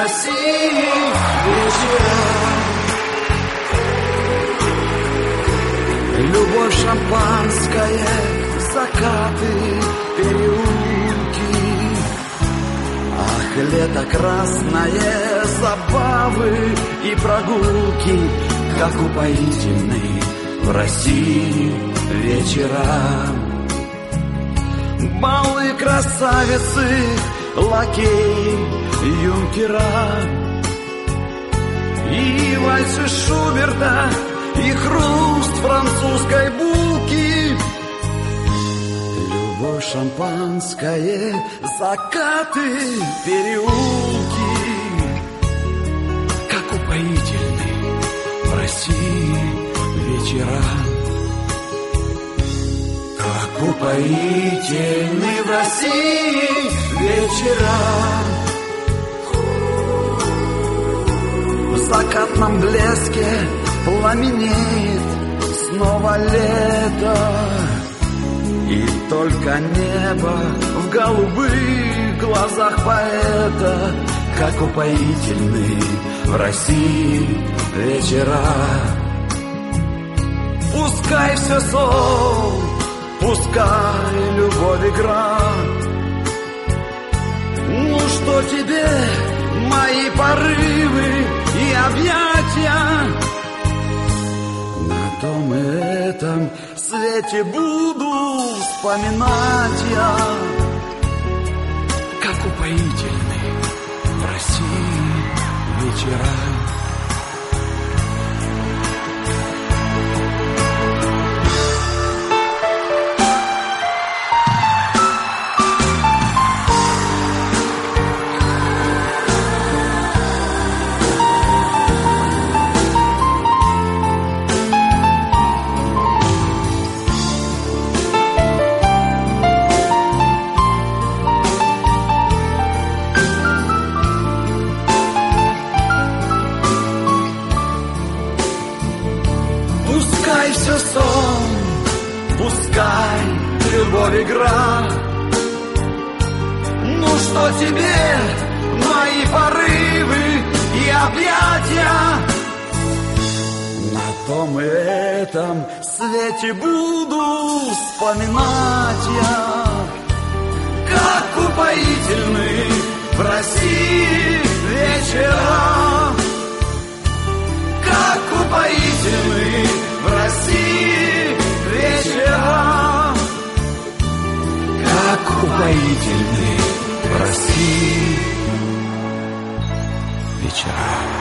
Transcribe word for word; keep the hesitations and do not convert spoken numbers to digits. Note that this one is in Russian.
России вечера. Любовь, шампанское, закаты, переулки. Ах, лето красное, забавы и прогулки, как упоительные в России вечера. Балы, красавицы, лакеи, юнкера. И вальсы Шуберта, и хруст французской булки. Любовь, шампанское, закаты, переулки, как упоительны в России вечера. Как упоительны в России вечера. В закатном блеске пламенеет снова лето. И только небо в голубых глазах поэта, как упоительны в России вечера. Пускай все сон, пускай любовь игра. Ну что тебе мои порывы и объятия? На том и этом свете буду вспоминать я, как упоительны в России вечера. Пускай все сон, пускай любовь игра. Ну что тебе мои порывы и объятия? На том и этом свете буду вспоминать я, как упоительны в России вечера. Как упоительны в России вечера. Как упоительны в России вечера.